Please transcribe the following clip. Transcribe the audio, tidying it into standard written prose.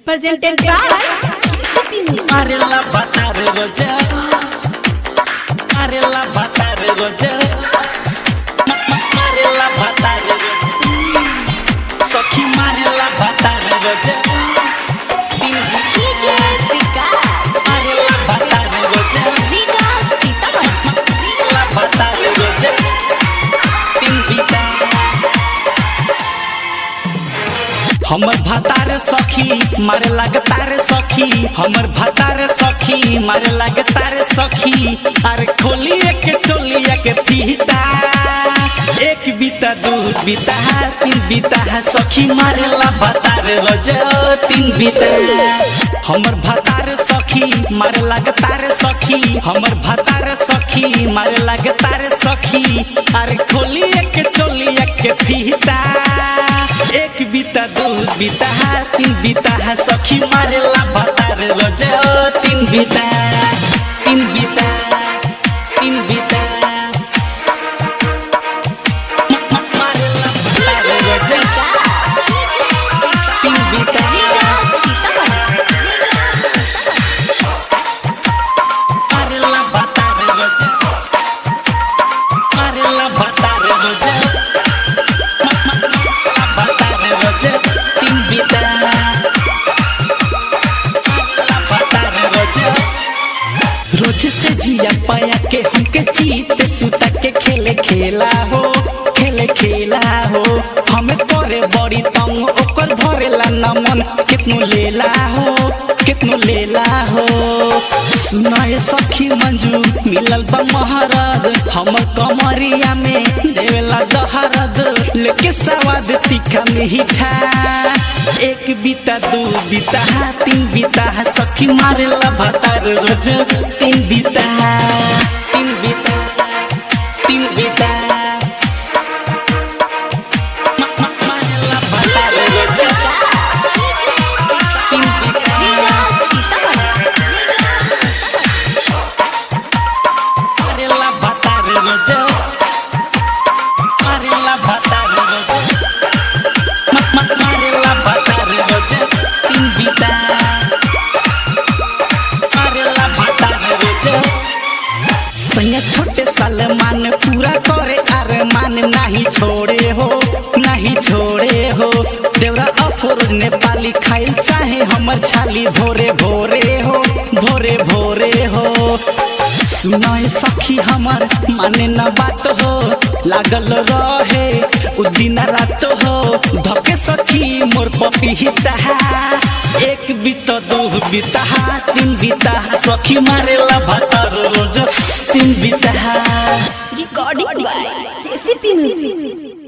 presented by KCP Music. Arela batare roja, arela batare roja, arela batare roja, Sakhi marela batare roja, DJ Vikas, arela batare roja, Vikas Sitaman, arela batare roja, tin bita हमर भातार सखी मारे लगतार सखी हमर भातार सखी मारे लगतार सखी अरे खोलिए के चोलिए के पीता एक बीता दू बीता तीन बीता सखी मारे ला भातार रोज तीन बीता हमर भातार सखी मारे लगतार सखी हमर भातार सखी मारे लगतार सखी अरे खोलिए के चोलिए के पीता एक बीता दू बीता तीन बीता सखी मारे ला भातार रोज तीन बीता तीन बीता तीन बीता मारे ला भातार रोज तीन बीता मारे ला भातार रोज मारे ला भातार रोज रोज से जिया पाया के हमके जीते सुता के खेले खेला हो हमें तोरे बड़ी तंग ओकर भरेला न मन कितनो लेला हो सुनाए सखी मंजू मिलल बा महाराज हमर कमरिया में देवेला दहरद लेके सवाद तीखा मीठा एक बीता दू बीता तीन बीता सखी मारेला भातार रोज तीन बीता तीन बीता तीन बीता मारेला भातार रोज तीन बीता मारेला भातार रोज मारेला भातार रोज मारेला भातार रोज तीन बीता मारेला भातार रोज सैया छोटे सलमान पूरा करे अरमान नहीं छोड़े हो देवरा अफरोज नेपाली खाइल चाहे हमर छाली भोरे भोरे हो सुनाए सखी हमर माने न बात हो लागल रहे उ दिन रात हो धके सखी मोर पपीता एक बीता दू बीता तीन बीता सखी मारेला भातार रोज तीन बीता recording by KCP Music.